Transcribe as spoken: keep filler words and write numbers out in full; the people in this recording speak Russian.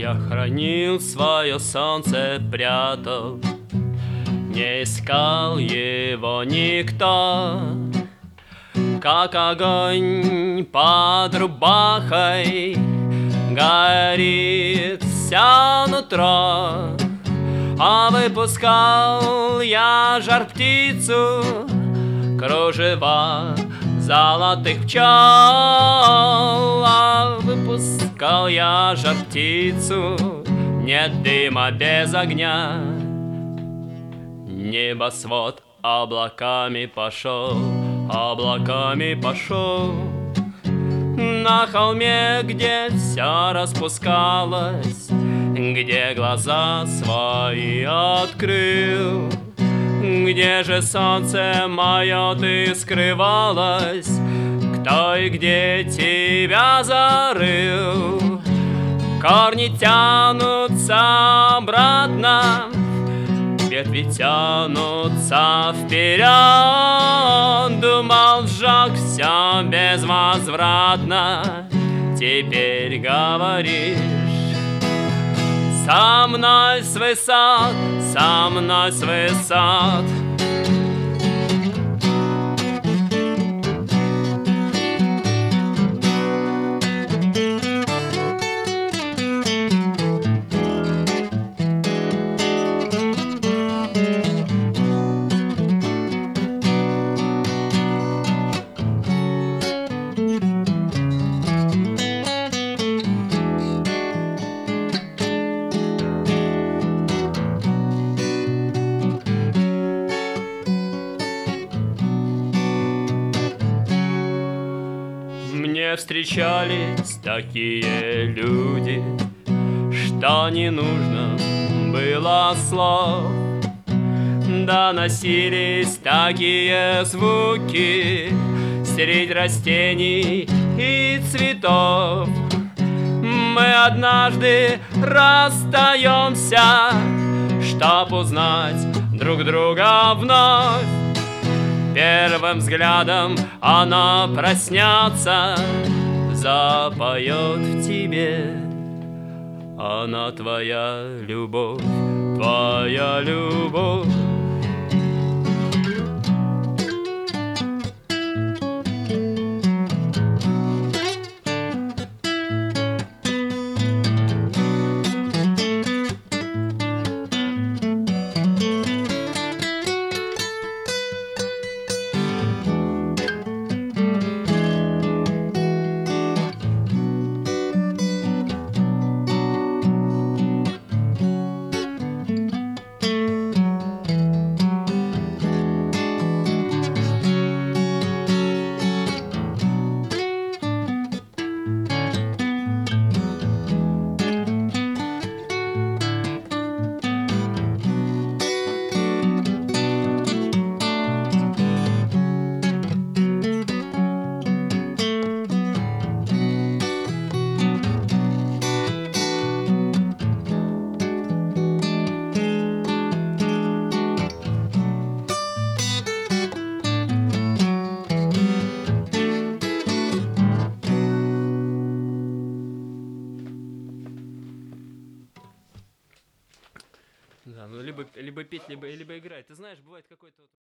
Я хранил свое солнце, прятал, не искал его никто. Как огонь под рубахой горит вся нутро, а выпускал я жар птицу, кружева золотых пчел. А выпускал я жар птицу, нет дыма без огня. Небосвод облаками пошел, облаками пошел. На холме, где все распускалось, где глаза свои открыл, где же солнце мое ты скрывалось, кто и где тебя зарыл? Корни тянутся обратно, ветви тянутся вперед. Думал, сжег все безвозвратно, теперь говоришь со мной с высот, со мной с высот. Мне встречались такие люди, что не нужно было слов. Доносились такие звуки средь растений и цветов. Мы однажды расстаемся, чтоб узнать друг друга вновь. Первым взглядом она проснется, запоет в тебе. Она твоя любовь, твоя любовь. Да, ну либо, либо петь, либо, либо играть. Ты знаешь, бывает какой-то...